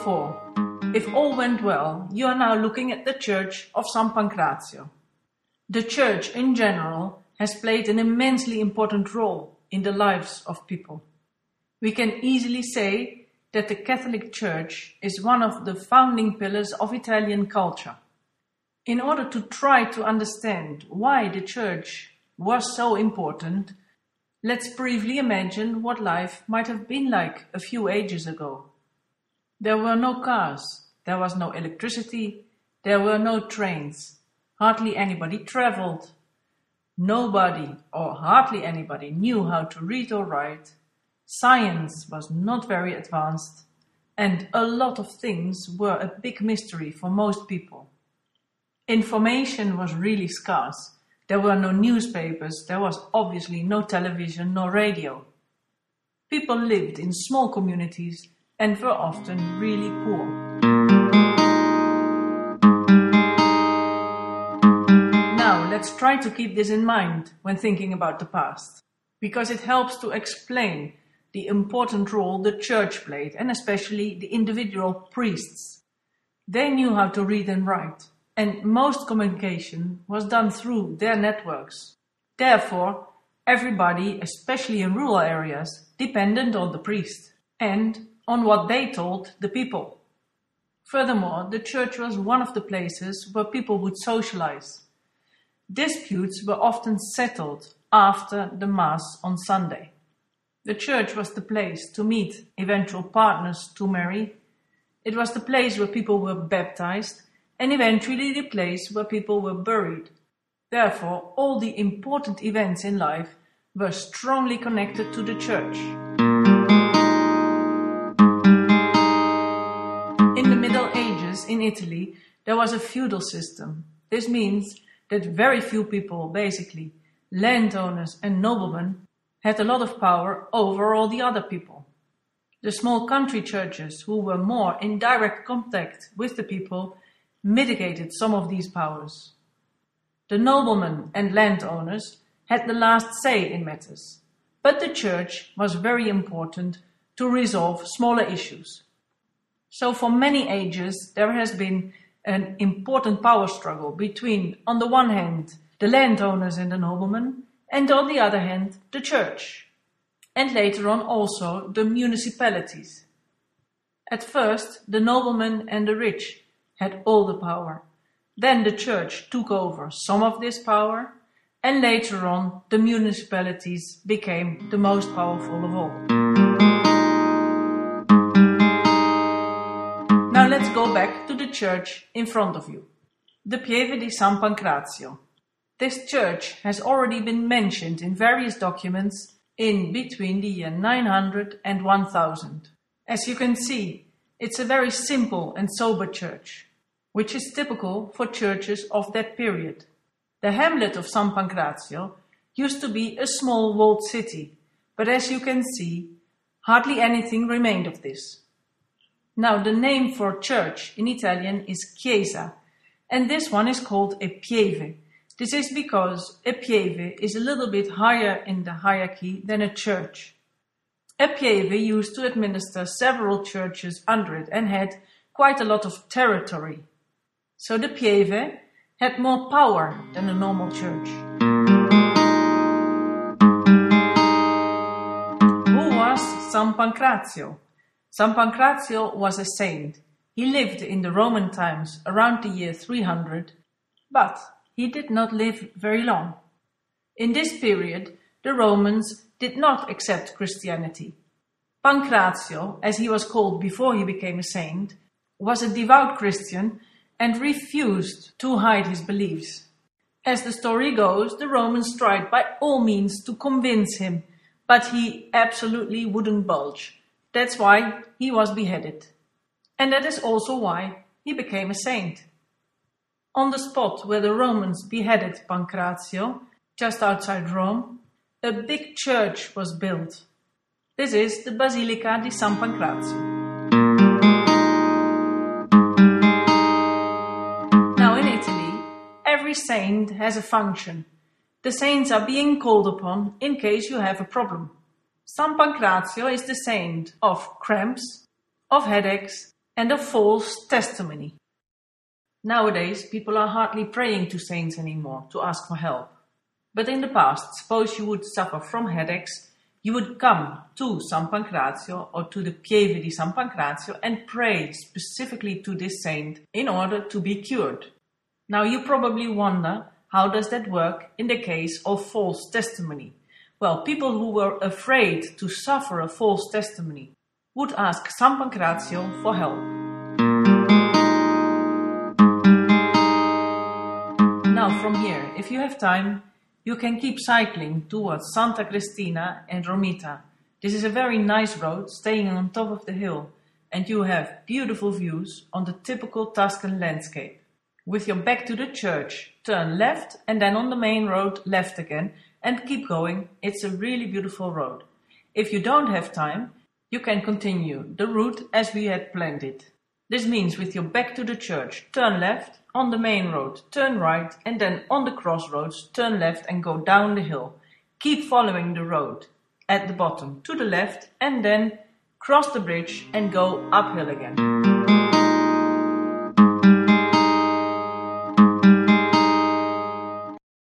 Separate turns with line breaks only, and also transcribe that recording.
4. If all went well, you are now looking at the Church of San Pancrazio. The Church in general has played an immensely important role in the lives of people. We can easily say that the Catholic Church is one of the founding pillars of Italian culture. In order to try to understand why the Church was so important, let's briefly imagine what life might have been like a few ages ago. There were no cars, there was no electricity, there were no trains, hardly anybody traveled. Nobody or hardly anybody knew how to read or write. Science was not very advanced, and a lot of things were a big mystery for most people. Information was really scarce. There were no newspapers, there was obviously no television nor radio. People lived in small communities and were often really poor. Now let's try to keep this in mind when thinking about the past, because it helps to explain the important role the Church played, and especially the individual priests. They knew how to read and write, and most communication was done through their networks. Therefore, everybody, especially in rural areas, depended on the priest and on what they told the people. Furthermore, the Church was one of the places where people would socialize. Disputes were often settled after the Mass on Sunday. The Church was the place to meet eventual partners to marry. It was the place where people were baptized, and eventually the place where people were buried. Therefore, all the important events in life were strongly connected to the Church. In the Middle Ages in Italy, there was a feudal system. This means that very few people, basically landowners and noblemen, had a lot of power over all the other people. The small country churches, who were more in direct contact with the people, mitigated some of these powers. The noblemen and landowners had the last say in matters, but the Church was very important to resolve smaller issues. So for many ages there has been an important power struggle between, on the one hand, the landowners and the noblemen, and on the other hand, the Church, and later on also the municipalities. At first, the noblemen and the rich had all the power. Then the Church took over some of this power, and later on the municipalities became the most powerful of all. Now let's go back to the church in front of you, the Pieve di San Pancrazio. This church has already been mentioned in various documents in between the year 900 and 1000. As you can see, it's a very simple and sober church, which is typical for churches of that period. The hamlet of San Pancrazio used to be a small walled city, but as you can see, hardly anything remained of this. Now the name for church in Italian is chiesa, and this one is called a pieve. This is because a pieve is a little bit higher in the hierarchy than a church. A pieve used to administer several churches under it and had quite a lot of territory. So the pieve had more power than a normal church. Who was San Pancrazio? San Pancrazio was a saint. He lived in the Roman times around the year 300, but he did not live very long. In this period, the Romans did not accept Christianity. Pancrazio, as he was called before he became a saint, was a devout Christian and refused to hide his beliefs. As the story goes, the Romans tried by all means to convince him, but he absolutely wouldn't budge. That's why he was beheaded. And that is also why he became a saint. On the spot where the Romans beheaded Pancrazio, just outside Rome, a big church was built. This is the Basilica di San Pancrazio. Now in Italy, every saint has a function. The saints are being called upon in case you have a problem. San Pancrazio is the saint of cramps, of headaches, and a false testimony. Nowadays, people are hardly praying to saints anymore to ask for help. But in the past, suppose you would suffer from headaches, you would come to San Pancrazio or to the Pieve di San Pancrazio and pray specifically to this saint in order to be cured. Now you probably wonder, how does that work in the case of false testimony? Well, people who were afraid to suffer a false testimony would ask San Pancrazio for help. Now from here, if you have time, you can keep cycling towards Santa Cristina and Romita. This is a very nice road, staying on top of the hill, and you have beautiful views on the typical Tuscan landscape. With your back to the church, turn left and then on the main road left again and keep going. It's a really beautiful road. If you don't have time, you can continue the route as we had planned it. This means with your back to the church, turn left, on the main road, turn right, and then on the crossroads, turn left and go down the hill. Keep following the road at the bottom to the left and then cross the bridge and go uphill again.